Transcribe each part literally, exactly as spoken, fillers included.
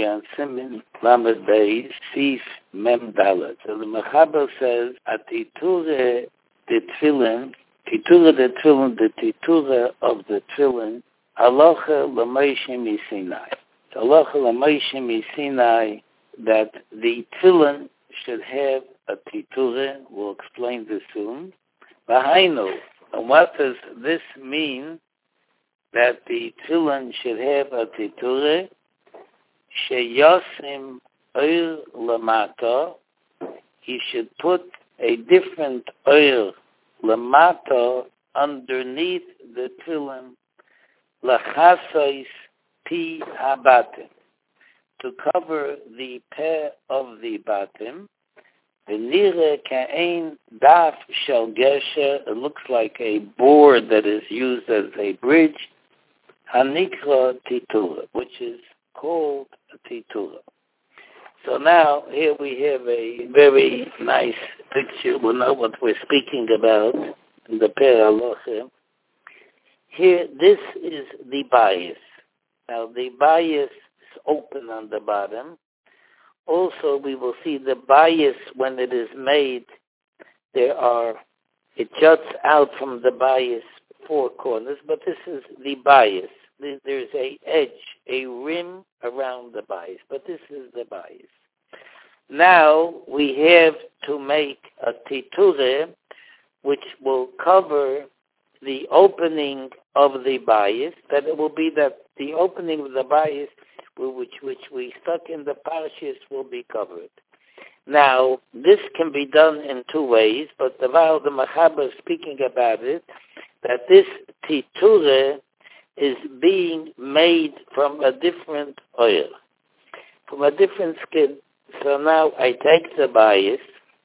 on Simin Lamed Beis Sif Mem Dalet. So the Mechaber says at Titura the Tefillin, Titura the Tefillin, the Titura of the Tefillin, Halacha L'Moshe Misinai. Halacha L'Moshe Misinai that the Tefillin should have a Titura. We'll explain this soon. V'hainu. And what does this mean? That the tefillin should have a titura, sheyosim oil lamata. He should put a different oil lamata underneath the tefillin, lachasois pi habatim, to cover the peh of the batim. V'nire ka'ein daf shel gesher. It looks like a board that is used as a bridge. Hanikra titura, which is called a titura. So now here we have a very nice picture. We'll know what we're speaking about in the Per Halacha. Here, this is the bias. Now the bias is open on the bottom. Also, we will see the bias when it is made. There are, it juts out from the bias four corners, but this is the bias. There's a edge, a rim around the bias, but this is the bias. Now we have to make a titura, which will cover the opening of the bias. That it will be that the opening of the bias, which which we stuck in the parashas, will be covered. Now this can be done in two ways, but the Val the Mechaber is speaking about it, that this titura is being made from a different oil, from a different skin. So now I take the bias,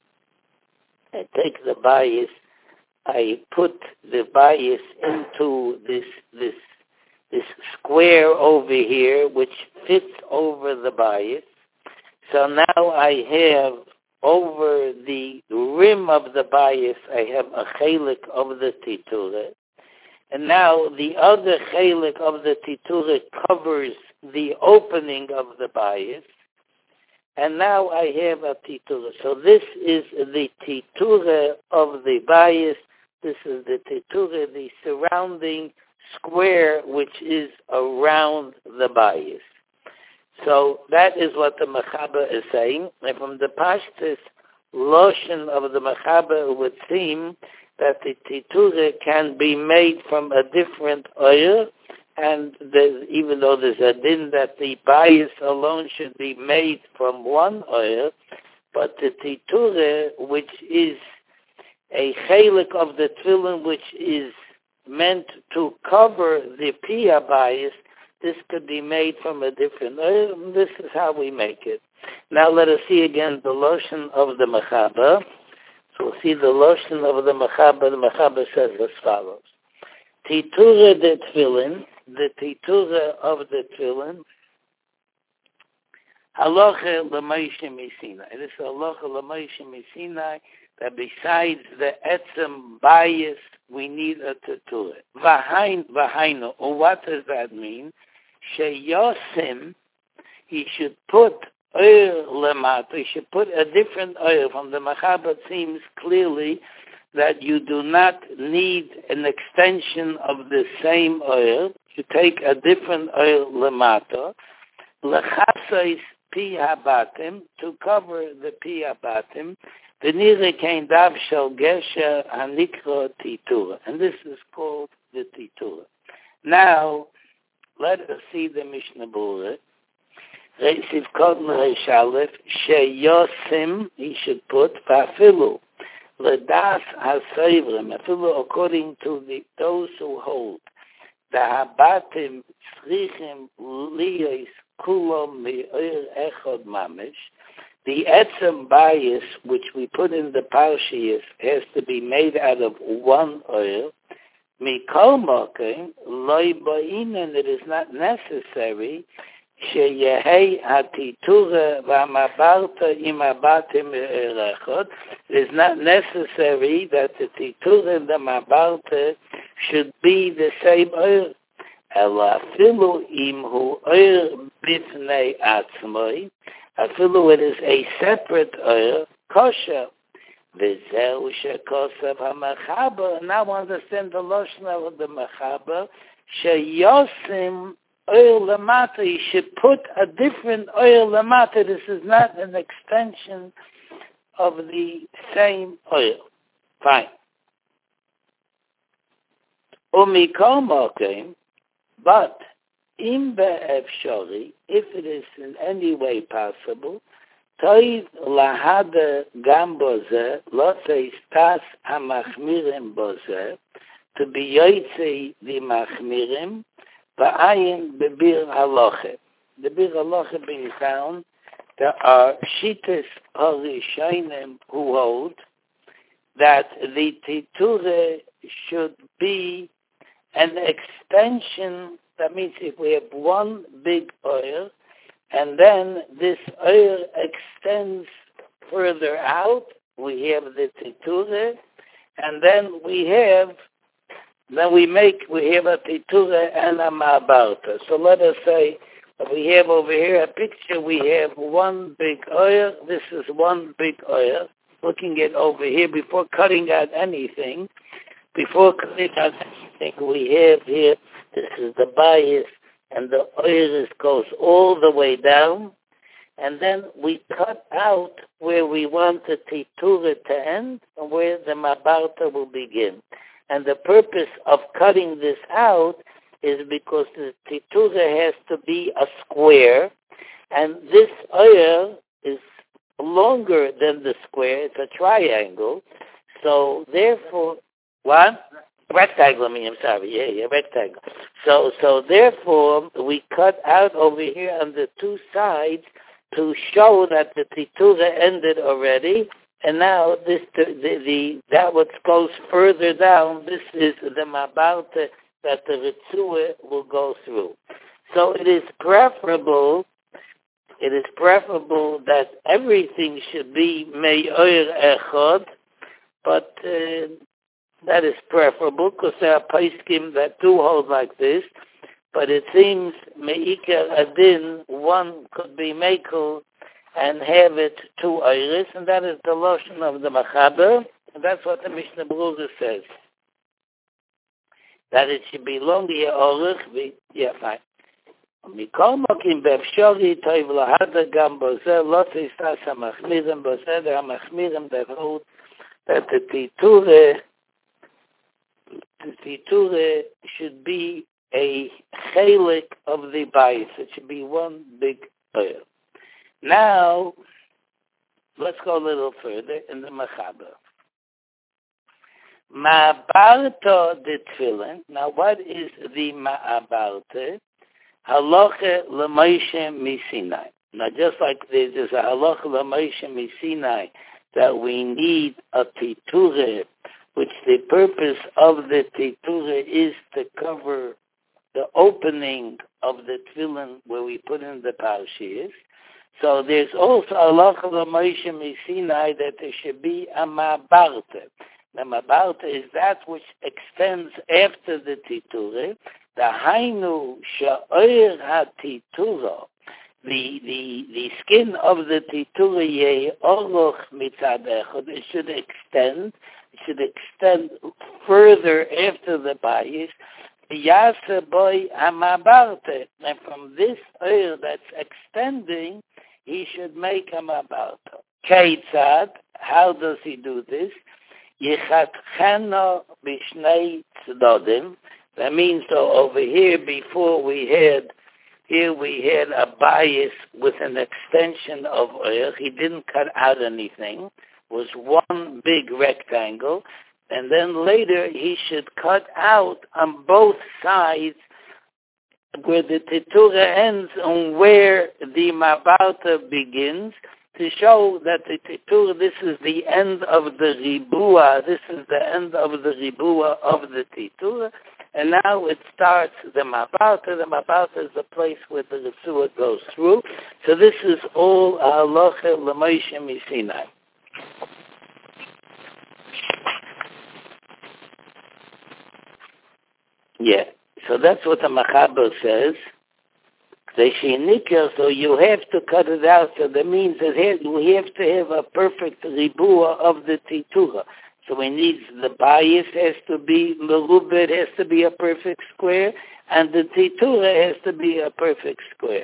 I take the bias, I put the bias into this this this square over here, which fits over the bias. So now I have over the rim of the bias, I have a chelik of the titura. And now the other chelik of the titura covers the opening of the bias. And now I have a titura. So this is the titura of the bias. This is the titura, the surrounding square which is around the bias. So that is what the Mechaber is saying. And from the Pashtus Loshen of the Mechaber, it would seem that the titura can be made from a different oil, and even though there's a din that the bias alone should be made from one oil, but the titura, which is a chelik of the tefillin, which is meant to cover the piyah bias, this could be made from a different oil. This is how we make it. Now let us see again the lotion of the Mechaber. So we'll see the lotion of the Mechaber. The Mechaber says as follows. Titura de tefillin, the titura of the tefillin, halacha l'Moshe Misinai. It is halacha l'Moshe Misinai that besides the etzem bias, we need a titura. V'hain, v'hainu. Or what does that mean? Sheyosim, he should put oil lemata, he should put a different oil. From the Mechaber, it seems clearly that you do not need an extension of the same oil. You take a different oil lemata, lechasais pi habatim, to cover the pi habatim, v'nire kein dav shel gesher hanikra titura. And this is called the titura. Now, let us see the Mishnah Berurah. Reisiv Kodin Reish Aleph, sheyosim, he should put, v'afilu, l'das ha'seivrim, afilu according to the, those who hold, the habatim tzrichim liyos kulom mi'or echod mamish, the etzem bias, which we put in the parshiyas, has to be made out of one oil. Mikol mokem loy ba'inan, it is not necessary sheyehei hatitura v'amabarta im abatim erechot. It is not necessary that the titura and the mabarta should be the same oil. Ela afilu im hu oir bifnei atzmoi, afilu it is a separate oir, kosher. V'zeu shekosav ha'mechaber. Now understand the loshon of the mechaber. Sheyosim oil lamata. You should put a different oil lamata. This is not an extension of the same oil. Fine. Umikol mokim, but im be'efshori, if it is in any way possible, toiv lahada gam boze, lo say stas hamachmirim boze, to be yoytze the machmirim, ba'ayin bebir haloche. The bir haloche being found, there are shitas harishonim who hold that the titure should be an extension. That means if we have one big oil, and then this oil extends further out, we have the titure, and then we have, then we make, we have a titure and a ma'abarta. So let us say, we have over here a picture, we have one big oil, this is one big oil, looking at over here, before cutting out anything, before cutting out anything, we have here, this is the bias, and the oil goes all the way down, and then we cut out where we want the titura to end, and where the mabarta will begin. And the purpose of cutting this out is because the titura has to be a square, and this oil is longer than the square. It's a triangle. So therefore, what? Rectangle, I mean, I'm sorry. Yeah, yeah, rectangle. So, so therefore, we cut out over here on the two sides to show that the titura ended already, and now this, the, the, the that what goes further down, this is the mabarta that the ritzua will go through. So it is preferable, it is preferable that everything should be me'or echad, but uh, that is preferable because there are paiskim that do hold like this, but it seems me'ikar adin, one could be mekel and have it two iris, and that is the lotion of the machaber, and that's what the Mishnah Berurah says. That it should be long, yeah, orich, yeah, fine. Mikol mokim be'efshori toiv lahada gam boze, lo tistas hamachmirim boze, there are machmirim that hold that the titure, the titure should be a chelik of the bayis. It should be one big oil. Now, let's go a little further in the machaber. Ma'abarta de tefillin. Now, what is the ma'abarta? Halacha l'Moshe miSinai. Now, just like there's a halacha l'Moshe miSinai that we need a titure, which the purpose of the titure is to cover the opening of the tefillin where we put in the parshiyos. So there's also halacha l'Moshe miSinai that there should be a ma'abarta. The mabarta is that which extends after the titure. The hainu sha'oir ha-titura, the the the skin of the titura yeh oroch mitzad echad. It should extend. It should extend further after the bayis. Yasa boy hamabarta, and from this oil that's extending, he should make a mabarta. Keitzad, how does he do this? Yichatcheno b'shnei tzedodim. That means, so over here, before we had, here we had a bias with an extension of oil. He didn't cut out anything. It was one big rectangle. And then later, he should cut out on both sides where the titura ends and where the mabarta begins, to show that the titur, this is the end of the ribua, this is the end of the ribua of the titur, and now it starts the mabarta. The mabarta is the place where the ritzua goes through. So this is all halacha l'Moshe miSinai. Yeah. So that's what the Machaber says. So you have to cut it out. So that means that we have to have a perfect ribua of the titura. So we need the bias has to be merubah, has to be a perfect square, and the titura has to be a perfect square.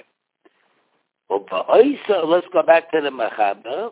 Let's go back to the Machaber.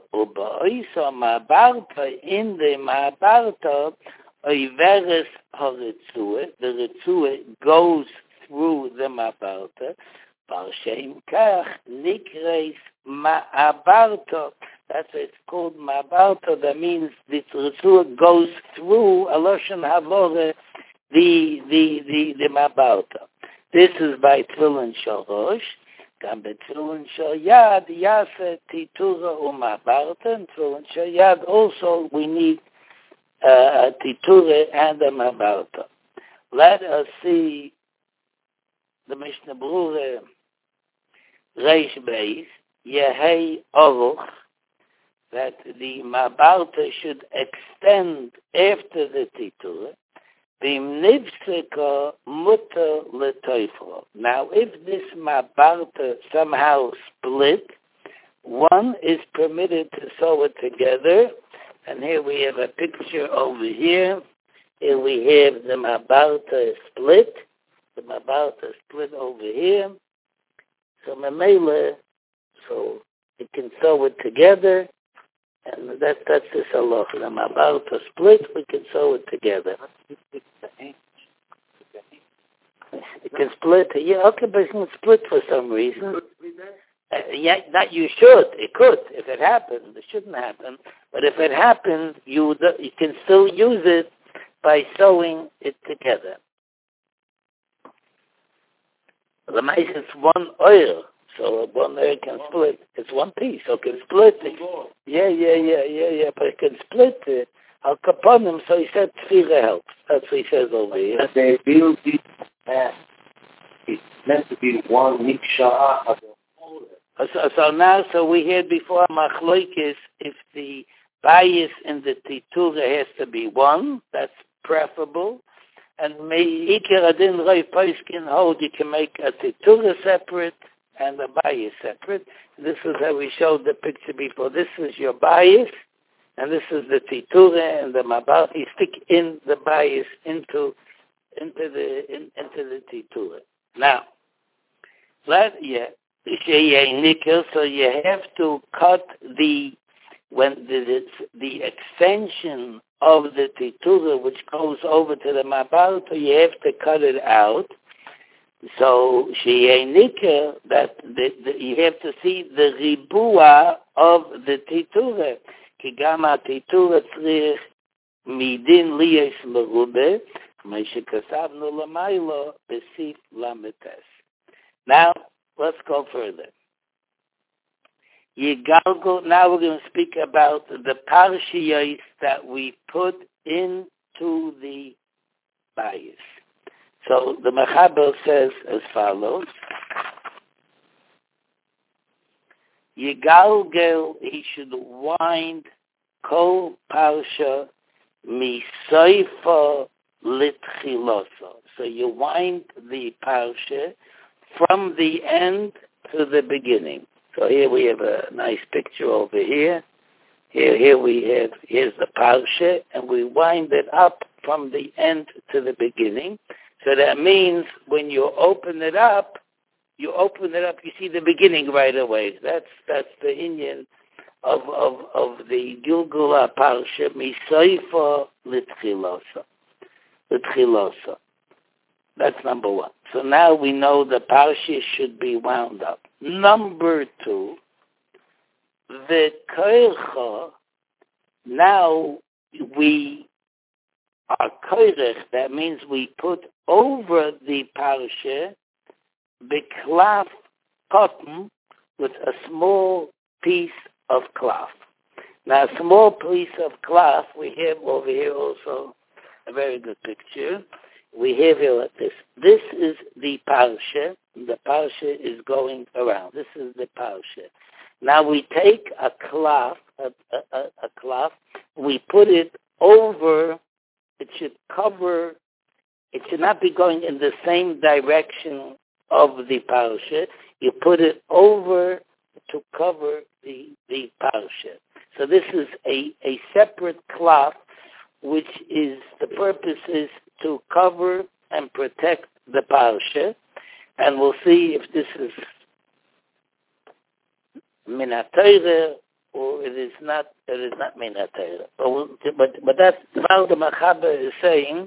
In the Mahabarta, Oiveres HaRetzua, the Retzua goes through the Mahabarta. Barshem Kach Nikreis Ma'abarta. That's what it's called Ma'abarta. That means the Retzua goes through a Loshen Havore, the the the the Ma'abarta. This is by Tefillin Shalosh. Gam Tefillin Shal Yad Yaseh Titura u'Ma'abarta. And Tefillin Shal Yad also we need uh, a Titura and a Ma'abarta. Let us see the Mishnah Berurah Reish Beis Yehei Oruch, that the Mabarta should extend after the Titura. Bim Nivseka Mutter L'Toifro. Now, if this Mabarta somehow split, one is permitted to sew it together. And here we have a picture over here. Here we have the Mabarta split. The Mabarta split over here. So Mamela, so it can sew it together, and that that's this halacha. The Mabarta split, we can sew it together. It can split. Yeah, okay, but it can split for some reason. Uh, yeah, that you should. It could if it happened. It shouldn't happen, but if it happened, you you can still use it by sewing it together. The mice is one oil, so one oil can split. It's one piece, so it can split it. Yeah, yeah, yeah, yeah, yeah, but it can split it. I'll upon him, so he said tefillah helps. That's what he says over here. But they build it, uh, it's meant to be one miksha. So, so now, so we had before machloikis, if the bias in the titura has to be one, that's preferable. And Ikar Adin Roi Poiskin hold you can make a titura separate and a bias separate. This is how we showed the picture before. This is your bias, and this is the titura and the mabal. You stick in the bias into into the in, into the titura. Now, that yeah, so you have to cut the when the the extension of the titura, which goes over to the mabalta, you have to cut it out. So sheyenika, that the, the, you have to see the ribua of the titura. Kigama titura tzrich midin liyes merube, meishekasavnu lamaylo besif lametes. Now let's go further. Yigalgo, now we're going to speak about the parshiyos that we put into the bias. So the Mechaber says as follows: Yigalgel, he should wind kol parsha misoifa litchiloso. So you wind the parsha from the end to the beginning. So here we have a nice picture over here. Here, here we have, here's the parsha, and we wind it up from the end to the beginning. So that means when you open it up, you open it up, you see the beginning right away. That's that's the inyan of of of the Gilgula parsha, misoifa litchilosa, litchilosa. That's number one. So now we know the parsha should be wound up. Number two, the koicha, now we are koirech, that means we put over the parsha beklaf cotton with a small piece of cloth. Now a small piece of cloth, we have over here also a very good picture. We have here like this. This is the parsha. The parsha is going around. This is the parsha. Now we take a cloth, a, a, a cloth, we put it over, it should cover it should not be going in the same direction of the parsha. You put it over to cover the the parsha. So this is a, a separate cloth, which is, the purpose is to cover and protect the parsha. And we'll see if this is min ha-Torah or it is not. It is not min ha-Torah. But, we'll, but but that's what the Machaber is saying.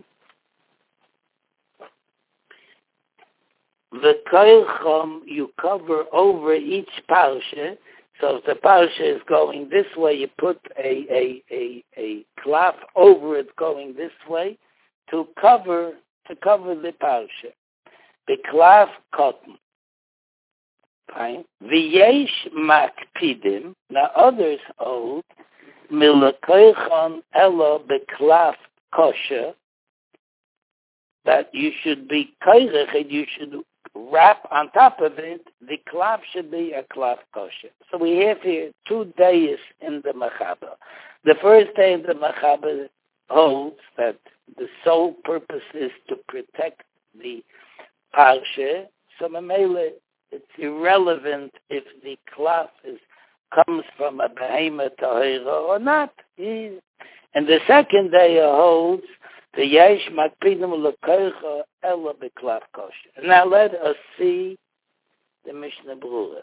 The koilchom, you cover over each parsha. So if the parsha is going this way, you put a a a, a cloth over it going this way to cover to cover the parsha. The cloth cotton. Fine. V'yesh makpidim. Now others hold milakoichon elo beklaf kosher, that you should be koirech and you should wrap on top of it. The klaf should be a klaf kosher. So we have here two days in the Machaber. The first day in the Machaber holds that the sole purpose is to protect the parsha. So Mamela, it's irrelevant if the klaf is comes from a behemoth tahira or not. And the second day holds the yesh makpidim lekoicha ela beklaf kosher. Now let us see the Mishnah Berurah.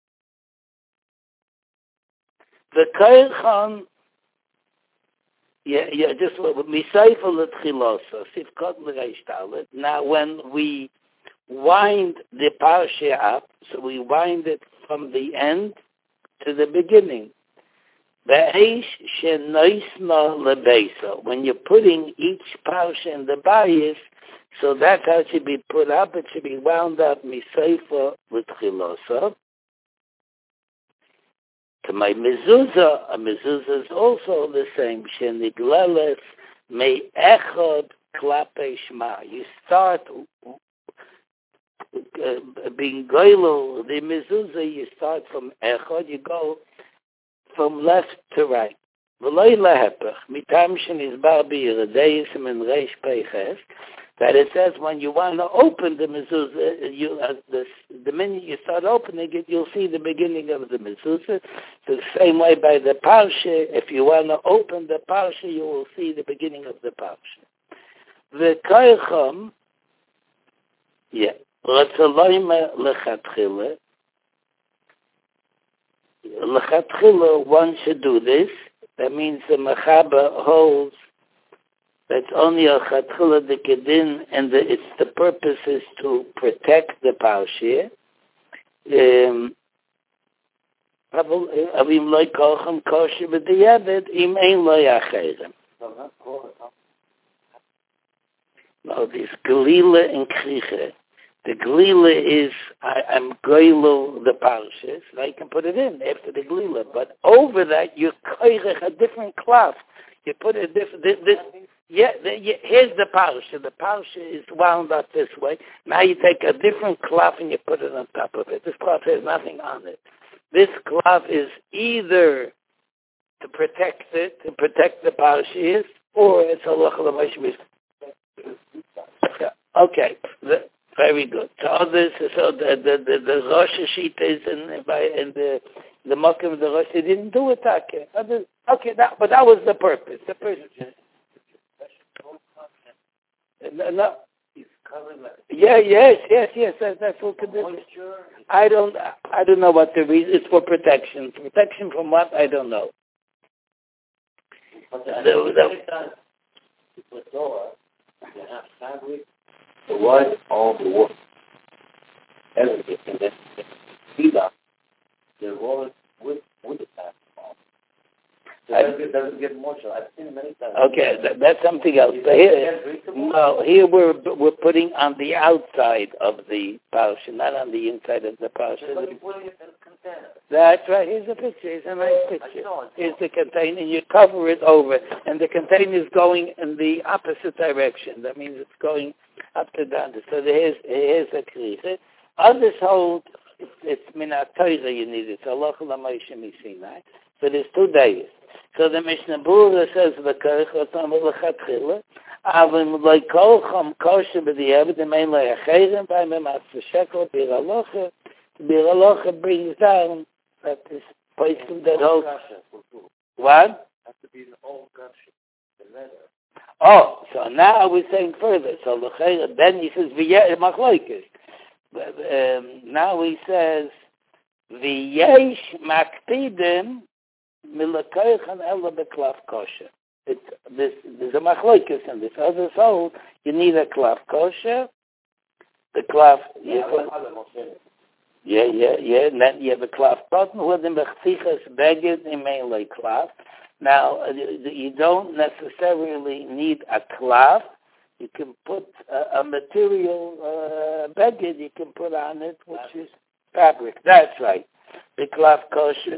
The koichan, yeah, yeah, just misayfa letchilosa sifkot l'reish talit. Now when we wind the parsha up, so we wind it from the end to the beginning. When you're putting each parsha in the bayis, so that's how it should be put up. It should be wound up misayfa l'tchilosa. To my mezuzah, a mezuzah is also the same. Shenigleles me echad klape shma. You start uh, being goylo, the mezuzah, you start from echad, you go from left to right. V'loy lehepech, mitam shenizbar b'yiradeisim and reish peiches, that it says when you want to open the mezuzah, you, uh, the, the minute you start opening it, you'll see the beginning of the mezuzah. The same way by the parsha, if you want to open the parsha, you will see the beginning of the parsha. The koicham, yeah, ratzaloyme lechatchila, lechatchila, one should do this. That means the Machaber holds that's only a chatchila de kedin, and the, it's the purpose is to protect the parsha. Um, Avim loy kolchem kosher b'diavad im ein loy acherem. No, this Galila and Kricha. The Galila is, I, I'm goylo the parsha, so I can put it in after the Galila. But over that, you koirech a different cloth. You put a different, this, this yeah, the, yeah, here's the parsha. The parsha is wound up this way. Now you take a different cloth and you put it on top of it. This cloth has nothing on it. This cloth is either to protect it, to protect the parsha, or it's halacha l'moshe. Okay, the, very good. So others, so the the the, the Rosh Hashita is in by in the the Mokim of the Rosh. They didn't do it. Okay, others, okay, that, but that was the purpose. The purpose. No, no. Yeah, yes, yes, yes. That, that's what condition. I don't, I don't know what the reason. It's for protection. Protection from what? I don't know. The word all the work, everything, and then see that the word with with the time. So it doesn't get emotional. I've seen it many times. Okay, that, that's something else. But here, no, here we're we're putting on the outside of the parsha, not on the inside of the parsha. But you're putting it in a container. That's right. Here's a picture. Here's a nice picture. Here's the container. You cover it over, and the container is going in the opposite direction. That means it's going up to down. So here's here's a kricha. Others hold it's, it's min ha-Torah you need it. So halacha l'moshe misinai. So there's two days. So the Mishnah Berurah says the koich lechatchila. אבל לכל חום כושר בדיעבד, אם אין לו אחרים, פעמים השקל, ביר הלוכה, bיר halacha brings down that this person that holds... What? Has to be an old kasha, the leather. Oh, so now we're saying further. So then he says, v'yesh machlokes. Now he says, v'yesh makpidim milakoichan ela beklaf kosher. It's this. There's a machlokes in this other soul. You need a klaf kosher. The klaf. Yeah, yeah, yeah, yeah. And then you have a klaf button with him bechtichas beged in mainly klaf. Now, you don't necessarily need a klaf. You can put a, a material uh, beged you can put on it, which is fabric. That's right. The klaf kosher.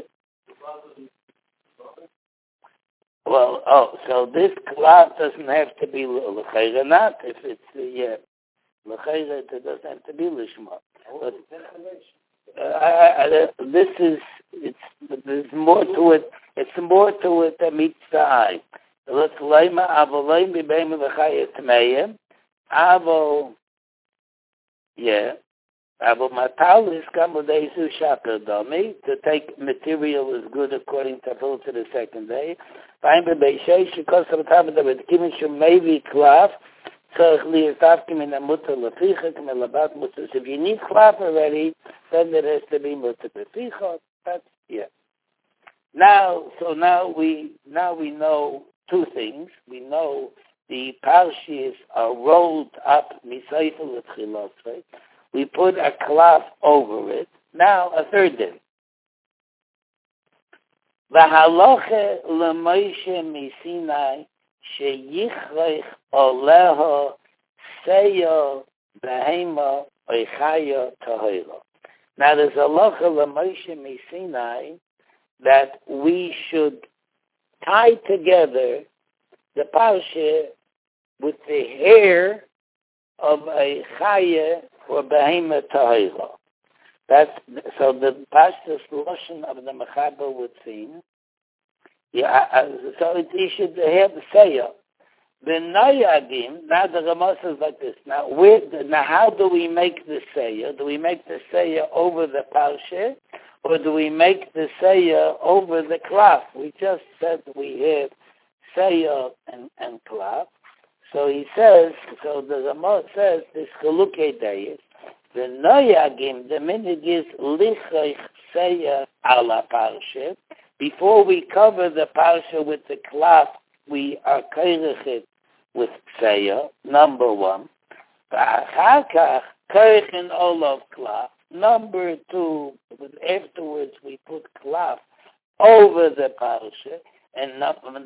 Well, oh, so this klaf doesn't have to be l'chayra, not if it's, uh, yeah, l'chayra, it doesn't have to be l'shma. But, uh, I, I, this is, it's, there's more to it. It's more to it than meets the eye. Let's lema avolim b'beim v'chayet meim. Avo, yeah. Avo matal is kamodezu shaper domi. To take material is good according to full to the second day. Fine b'beishei shikos v'tam david kimin shum maybe klaf. Tzarich liyatavkim in a mutter lefichot in a labat mutter. If you need klaf already, then there has to be mutter lefichot. That's, yeah. Now, so now we now we know two things. We know the parshas are rolled up misayfel l'tchilosrei. We put a cloth over it. Now a third thing. V'haloche l'Moshe misinai sheyichrech oleho seyo behema oichaya tahira. Now there's a halacha l'Moshe misinai that we should tie together the parsha with the hair of a chaya or behema tahira. That's so the pastor's lashon of the mechaber would seem. Yeah, uh, so it, you should have the seya. The noyagim. Now the Rama says like this. Now, where, now how do we make the seya? Do we make the seya over the parsha? Or do we make the seya over the klaf? We just said we have seya and, and klaf. So he says, so the Rama says, this chalukei dayis, the noyagim, the minig is lichach seya ala parsha. Before we cover the parsha with the klaf, we are koirich with seya, number one. V'achar kach koirichin olav klaf. Number two, afterwards we put klaf over the parsha, and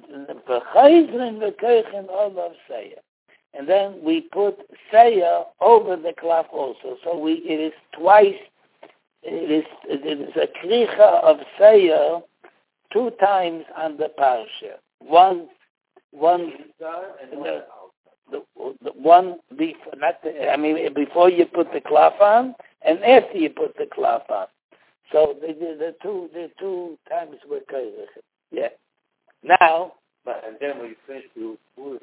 and then we put seya over the klaf also. So we it is twice. It is it is a kricha of seya two times on the parsha. One, one, the, the, the one before not. The, I mean, before you put the klaf on. And after you put the klaf on, so the, the, the two the two times were koirich. Yeah. Now, but and then we finish the wood.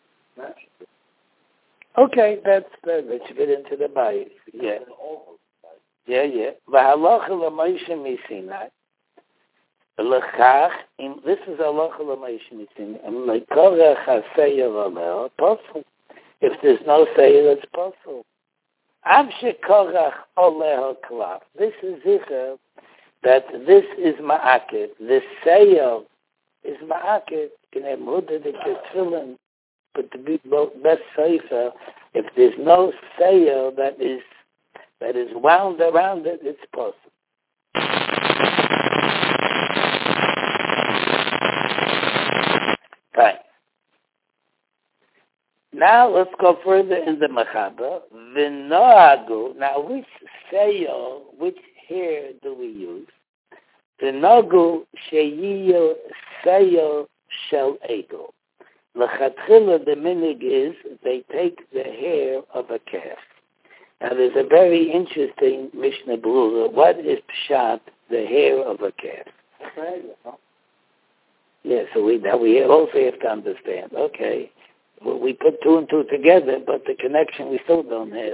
Okay, that's that. Let's get into the bayis. Yeah. Yeah, yeah. V'halacha l'Moshe misinai. L'chach. This is halacha l'Moshe misinai. And l'korach haseya v'aleh possible. If there's no seya, it's possible. This is zicher that this is ma'akid. This seya is ma'akid. Can have muda the tefillin, but to be best sefer. If there's no seya that is that is wound around it, it's possible. Fine. Now let's go further in the mechaber. V'noagu. Now, which seyo, which hair do we use? V'noagu sheyiyo seyo shel ego. L'chatchila, the minig is they take the hair of a calf. Now, there's a very interesting Mishnah Berurah. What is pshat, the hair of a calf? Yeah, so we now we also have to understand. Okay. well, we put two and two together, but the connection we still don't have.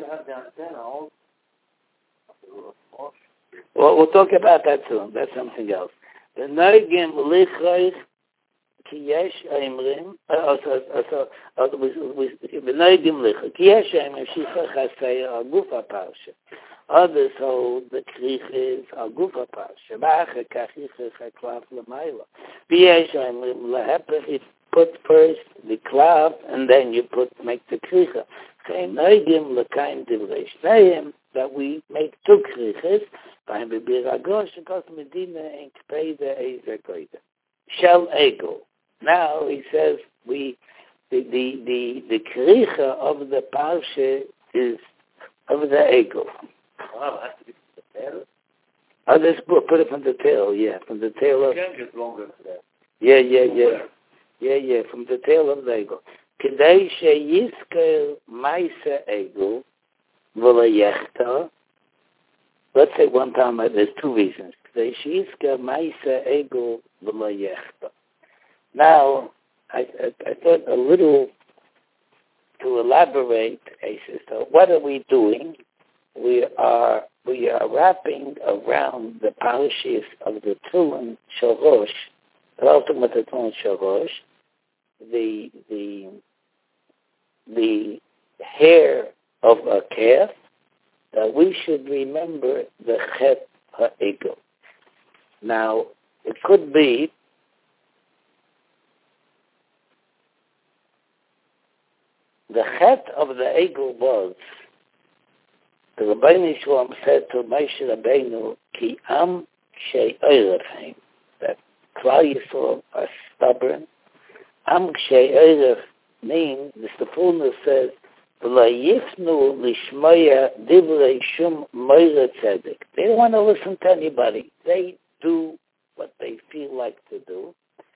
Well, we'll talk about that soon. That's something else. The Neugim Lichreich Ki Yesh Eimrim also the Neugim Lichreich Ki Yesh Eimrim Shicha Chasei Agufa Parsha. Others hold the Kriches Agufa Parsha. Bache Kachiches HaKlav L'Mayla. Ki Yesh Eimrim Lehepech. You put first the Klav and then you put make the Kricha. Kein Neugim L'Kaim Divrei Shnayim that we make two Kriches. Shel Ego. Now he says we the the the, the kricha of the parsha is of the ego. Wow, has to be from the tail. Oh, this book put it from the tail, yeah, from the tail of. It get longer than that. Yeah, yeah, yeah, yeah, yeah, from the tail of the ego. Kedei sheyizker ma'ase ego v'layechta. Let's say one time, there's two reasons. Now, I, I, I thought a little to elaborate, so what are we doing? We are we are wrapping around the parashas of the Tulin Shorosh, the ultimate Tulin Shorosh, the the the hair of a calf. That we should remember the Chet HaEgel. Now, it could be the Chet of the Egel was the Rabbeinu Shalom said to Moshe Rabbeinu, Ki am kshei oirevheim, that Klal Yisrael are stubborn. Am kshei oirev means, the Sephona says, They don't want to listen to anybody. They do what they feel like to do.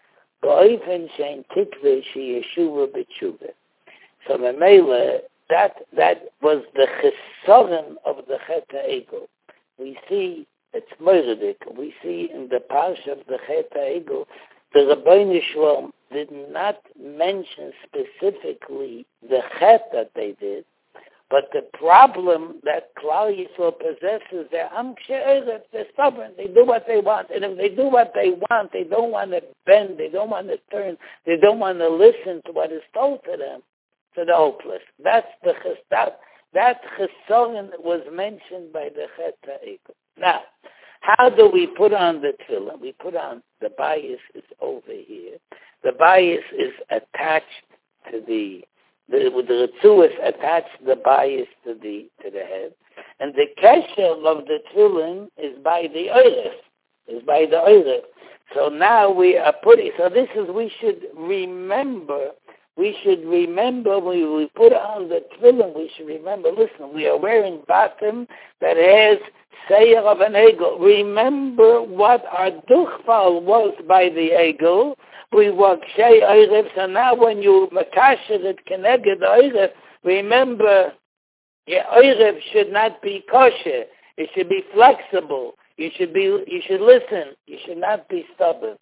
So Memele, that that was the chesaron of the Chet HaEgel. We see it's Moiradik. We see in the parsha of the Chet HaEgel, the Rabbeinu Shalom did not mention specifically the chet that they did, but the problem that Klal Yisrael possesses, they're amkshe, they're stubborn, they do what they want, and if they do what they want, they don't want to bend, they don't want to turn, they don't want to listen to what is told to them, to the hopeless. That's the that, that chesaron that was mentioned by the Chet HaEgel. Now, how do we put on the tefillin? We put on, the bias is over here. The bias is attached to the, the with the Ritzu is attached the bias to the to the head. And the kesher of the tefillin is by the oiref, is by the oiref. So now we are putting, so this is, we should remember, we should remember when we put on the tefillin, we should remember, listen, we are wearing bottom that has Seir of an Egel. Remember what our duchfal was by the Egel. We work Shei Eiref, so now when you makasher it keneged Eiref, remember your Eiref should not be kosher. It should be flexible. You should be. You should listen. You should not be stubborn.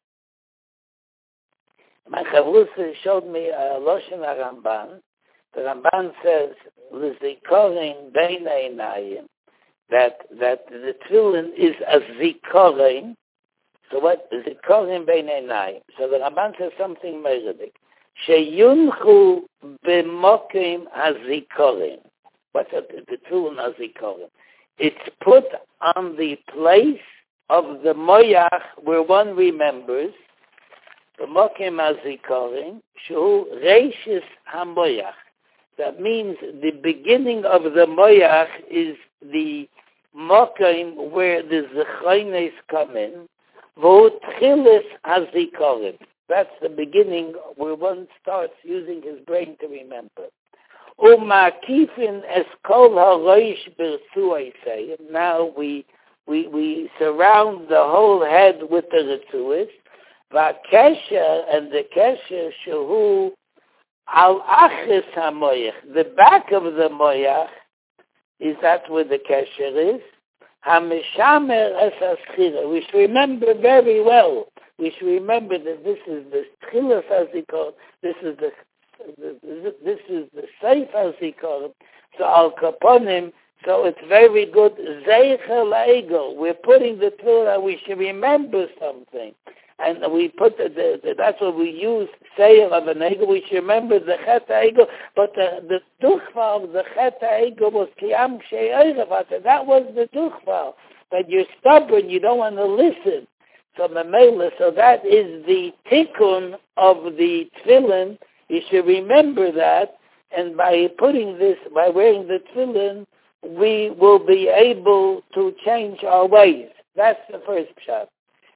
My chavrusa showed me a Loshen Ramban. The Ramban says, "L'zikorin beinei einayim." That that the tefillin is a zikorin. So what zikorin beinei einayim? So the Ramban says something meiradik. Sheyunchu b'mokim hazikorin. What's the, the tefillin hazikorin? It's put on the place of the moyach where one remembers. The mokim hazikorin shu reishis hamoyach. That means the beginning of the moyach is the mokim where the zechaynes come in. V'utchilis hazikorin. That's the beginning where one starts using his brain to remember. Umakifin eskol haroish bersu, I say. Now we we we surround the whole head with the ritzuis. V'kesher, and the kesher shehu al achis hamoyach. The back of the moyach is that where the kesher is. Hamishamer es haschira. We should remember very well. We should remember that this is the tchilas hazikor. This is the this is the safe as he called it. So al kaponim. So it's very good. Zeichel Egel. We're putting the tefillah. We should remember something, and we put the, the, the that's what we use. Seir of an egel. We should remember the chet egel. But the the duchval of the chet egel was kiam she'erev. That was the duchval. That you're stubborn. You don't want to listen. So memela. So that is the tikkun of the tefillin. You should remember that, and by putting this, by wearing the tefillin, we will be able to change our ways. That's the first pshat.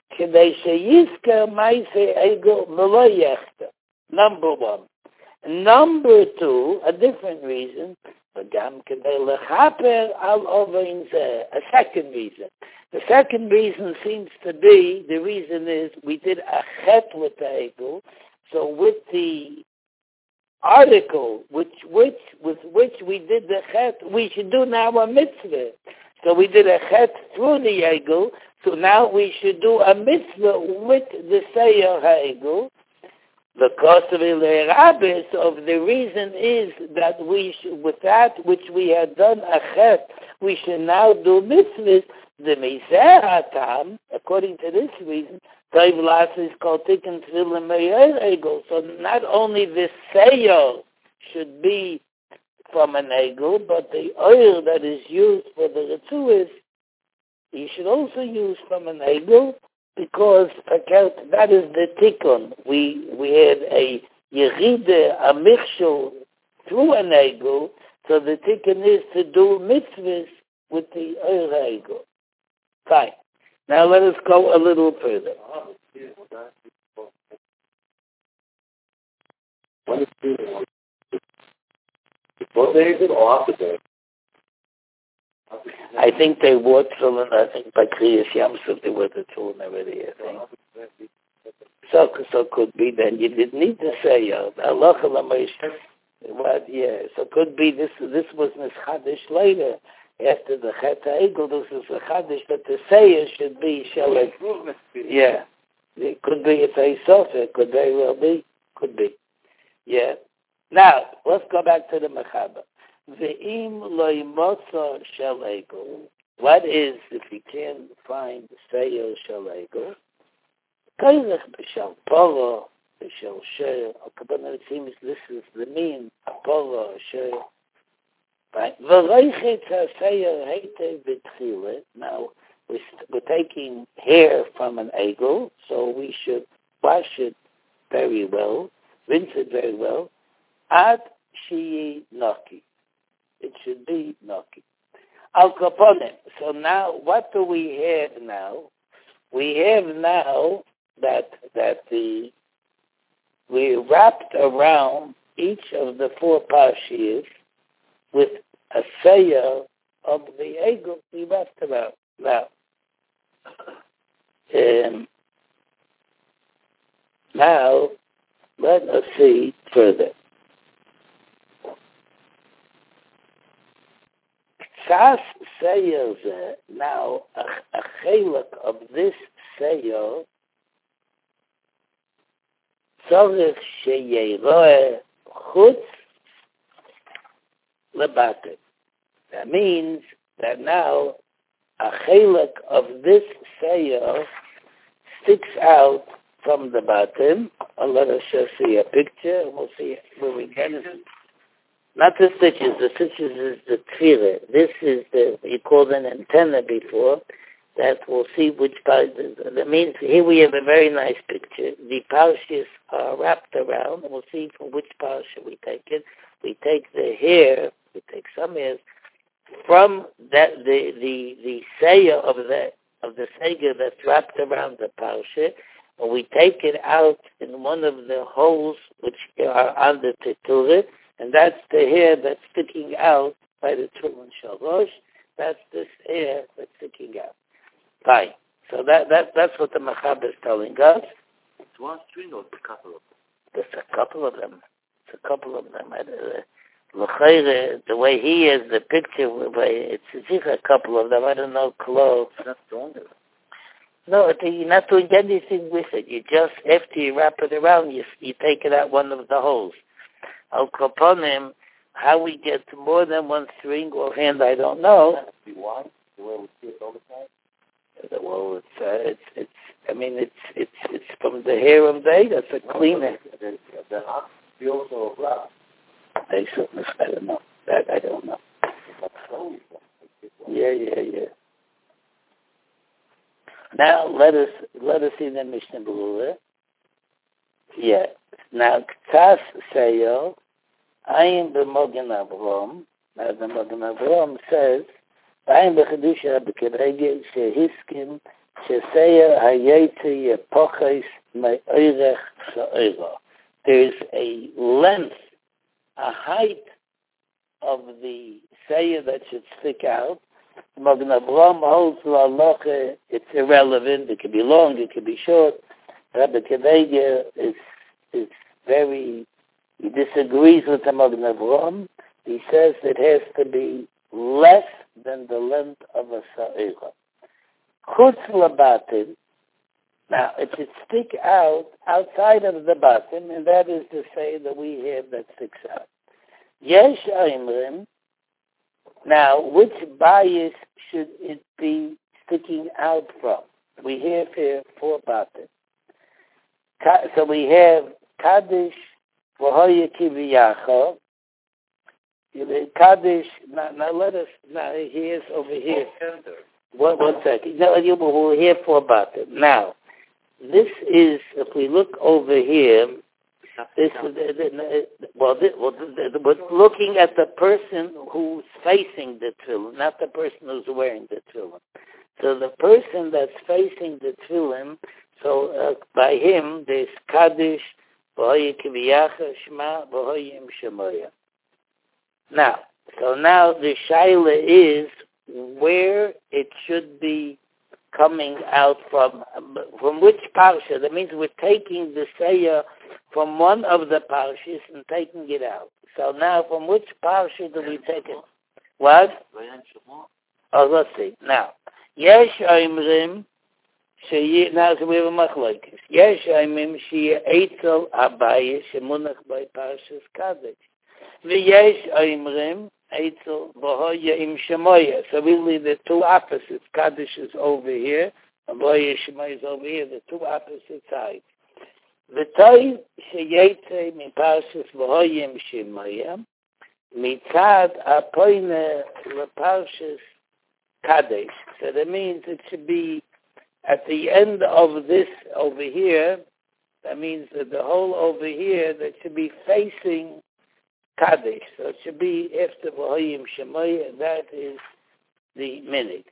Number one. Number two, a different reason, a second reason. The second reason seems to be, the reason is we did a chet with the egel, so with the article which which with which we did the chet, we should do now a mitzvah. So we did a chet through the egel, so now we should do a mitzvah with the seir ha'egel. The cause of the of the reason is that we should, with that which we had done a chet, we should now do mitzvahs. The mizeh hatam, according to this reason, Taiv is called Tikkun Tefillin Me'er Egel. So not only the seir should be from an egel, but the oil that is used for the Ritzuis, you should also use from an egel, because that is the Tikkun. We we had a Yeride, a Michshel through an egel, so the Tikkun is to do mitzvahs with the oil egel. Fine. Now let us go a little further. Before they did or after they? I think they wore tefillin. I think by Kriyas Yamsuf they wore the tefillin already. I think. So, so could be then you didn't need to say Allah What? Yeah. So could be this. This was Nischadish later. After the Chet HaEgel, this is a Chadish that the Seir should be Shelek. Yeah. It could be it's a Sofa. It could very well be. Could be. Yeah. Now, let's go back to the Mechaber. Ve'im loy motza shel egel. What is, if you can't find Seir shel egel? Kailech b'shel polo, b'shel sheir. It seems this is the mean, polo, sheir. Right. Now, we're, we're taking hair from an egel, so we should wash it very well, rinse it very well. Ad shiyi naki. It should be naki. Al kaponim. So now, what do we have now? We have now that that the we wrapped around each of the four parshiyos with a seir of the egel we wrapped around. Now, um, now let us see further. Sas seir now a, a chelak of this seir tzorich sheyeroeh chutz lebatim. That means that now a chelak of this seir sticks out from the bottom. I'll let us just see a picture, and we'll see where we get it. Not the stitches. The stitches is the tefillah. This is the, you called an antenna before, that we'll see which part. That means here we have a very nice picture. The parshas are wrapped around, and we'll see from which parsha we take it. We take the hair, we take some hairs, from that the the the seir of the of the seger that's wrapped around the parsha, and we take it out in one of the holes which are on the teturet, and that's the hair that's sticking out by the Truman Shalosh. That's this hair that's sticking out. Fine. So that that that's what the Mechaber is telling us. It's one string or a couple of them? There's a couple of them. It's a couple of them. The way he is, the picture, it's, it's a couple of them. I don't know, close. That's stronger. No, you're not doing anything with it. You just, after you wrap it around, you you take it out one of the holes. Al Kaponim, how we get more than one string or hand, I don't know. Why? The way we see it all the time? Well, it's, uh, it's, it's, I mean, it's, it's, it's from the hair of the that's a cleaner. The ox feels so rough. I don't know. That I don't know. Yeah, yeah, yeah. Now let us let us see the Mishnah Berurah. Yeah. Now Ktas Seyo, I am the Mogen Avram. Now the Mogen Avram says, I am the Chedusha B'Kedege Shehiskim Sheseya Hayeti Yepoches Me'oirech Sha'ira. There is a length, a height of the Seya that should stick out. Mogen Avram holds L'Halacha, it's irrelevant. It could be long, it could be short. Rabbi Kedege is is very, he disagrees with the Mogen Avram. He says it has to be less than the length of a Sa'ira. Chutz Labatin, now it should stick out outside of the bottom, and that is to say that we have that sticks out. Yesh Aimrim, now which bias should it be sticking out from? We have here four bottom. So we have Kaddish V'hoya Kiviyacha. Kaddish, now, now let us, now here's over here. One, one second. Now, we'll hear four bottom. Now, this is, if we look over here, this is, well, this, well we're looking at the person who's facing the tefillin, not the person who's wearing the tefillin. So the person that's facing the tefillin, so uh, by him, there's Kaddish, V'hoya Kiviyacha, Shema, V'hoya Im Shemoya. Now, so now the shaila is where it should be coming out from, from which parsha. That means we're taking the seya from one of the parshas and taking it out. So now, from which parsha do we take it? What? Oh, let's see. Now, Yesh Oimrim, now so we have a machlokes. Yesh Oimrim, Sheyeh Eitzel Abaye, Shemunach by Parshas Kaddish. V'yesh Oimrim, Eitzel V'hoya Im Shemoya. So really the two opposites. Kaddish is over here, and V'hoya Shemoya is over here, the two opposite sides. V'toy Sheyetze Mi Parshas V'hoya Im Shemoya, Mitzad Apoyne LeParshas Kaddish. So that means it should be at the end of this over here. That means that the whole over here, that should be facing Kaddish. So it should be after V'hoyim Shemoya, and that is the minig.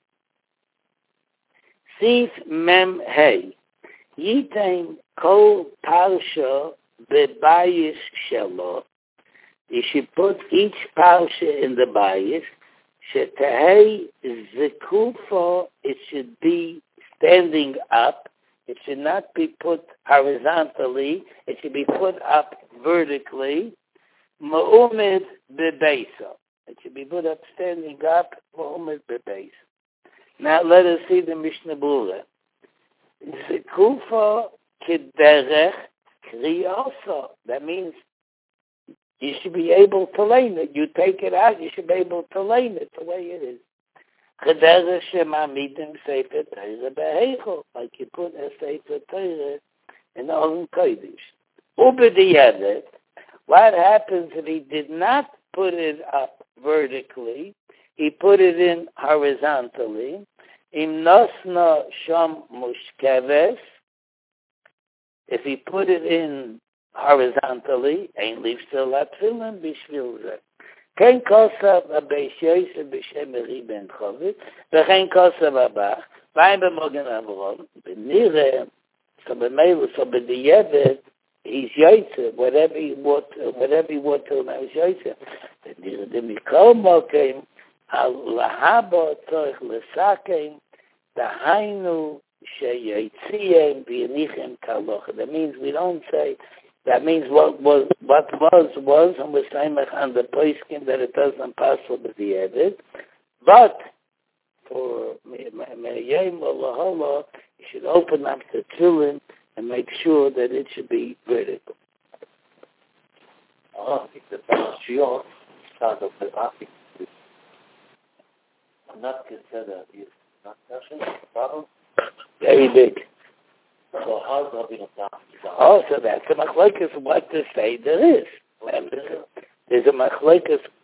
Sif Mem Hey. Yitain Kol Parsha Bebayis Shelo. You should put each Parsha in the bayis. Shetahei Zekufa, it should be standing up. It should not be put horizontally. It should be put up vertically. Ma'umid bebeisa. It should be put up, standing up. Ma'umid bebeisa. Now let us see the Mishnah Berurah. Zekufa kederech kriyasa. That means you should be able to lane it. You take it out, you should be able to lane it the way it is. Kederech shemamidim sefer Torah beheichel, like you put a sefer Torah in the Oren Kodesh. Ubediyadet. What happens if he did not put it up vertically? He put it in horizontally. Im nosna sham mushkeves. If he put it in horizontally, ein lief still at tefillin bishvil zeh. Kein kosav abeis yosef b'shem Eri ben Chovit, v'chein kosav abach, v'ayin b'mogen Avram, b'nireh, so b'meilu, so b'diyevet, he's yosef, whatever he wore, whatever he wore till now is yosef. B'nireh demikol mokem, al lahaba tzorich l'sakem, dahainu sheyotziyem b'yenichem kalocha. That means we don't say, that means what was what was was, and we're saying on the poskim that it doesn't pass with the edit. But for Meyayim Olahola, you should open up the tefillin and make sure that it should be vertical. Oh, I think the Shion, kind of the Afi, not considered is not kosher, problem? Very big. So how's Rabbi Natan? Oh, so that's a machlokes what to say there is. There's a machlokes